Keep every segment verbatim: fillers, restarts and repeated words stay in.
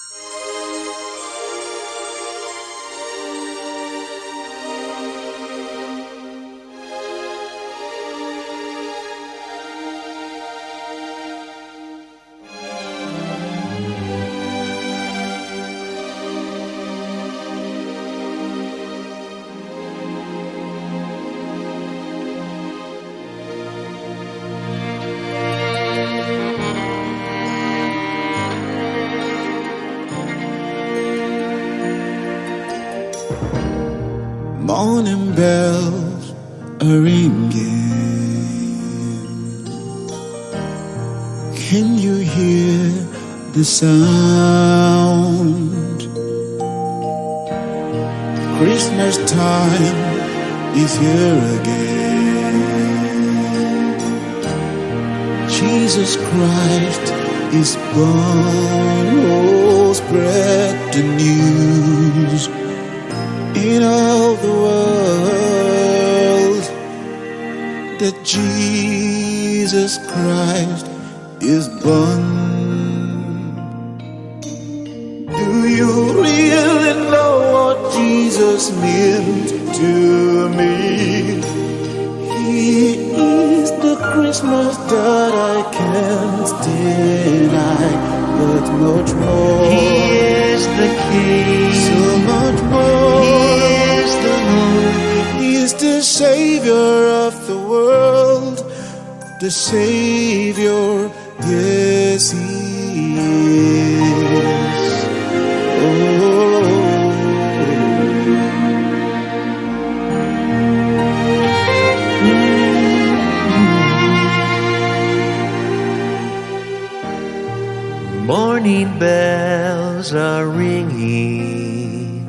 Morning bells are ringing. Can you hear the sound? Christmas time is here again. Jesus Christ is born. Oh, spread the news in all the world that Jesus Christ is born. Do you really know what Jesus meant to me? He is the Christmas that I can't deny, but much more. He is the King, so much more. He is the Lord, He is the Savior of the world, the Savior, yes He is. Oh. Morning bells are ringing.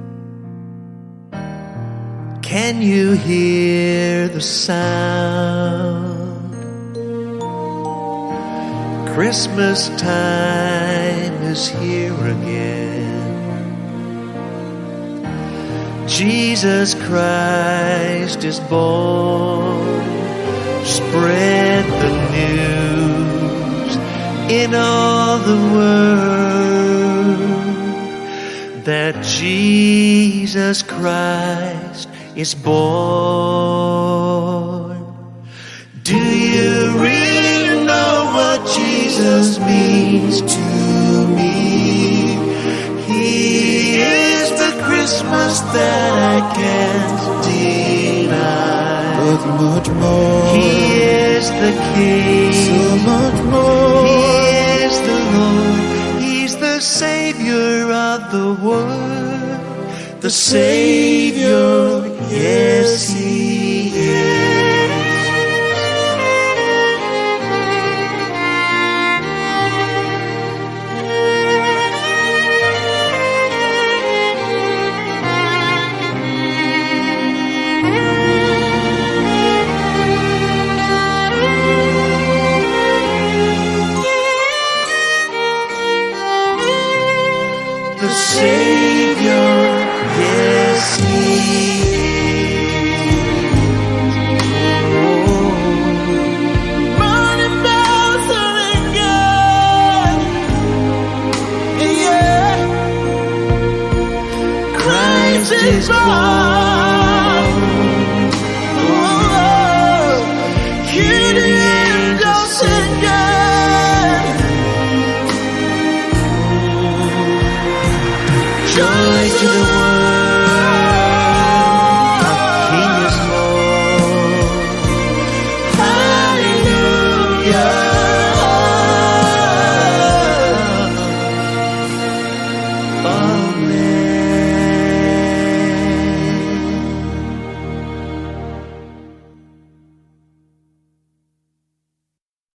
Can you hear the sound? Christmas time is here again. Jesus Christ is born. Spread the news in all the world that Jesus Christ is born. Do you really know what Jesus means to me? He is the Christmas that I can't deny, But much more. He is the King, so much more. He is the Lord, He's the Savior of the world, the Savior, yes He is. The Savior, yes He is. Oh. Morning bells are ringing, yeah. Christ is born. Oh, hear the angels singing. Joy to the world, our King is born. Hallelujah.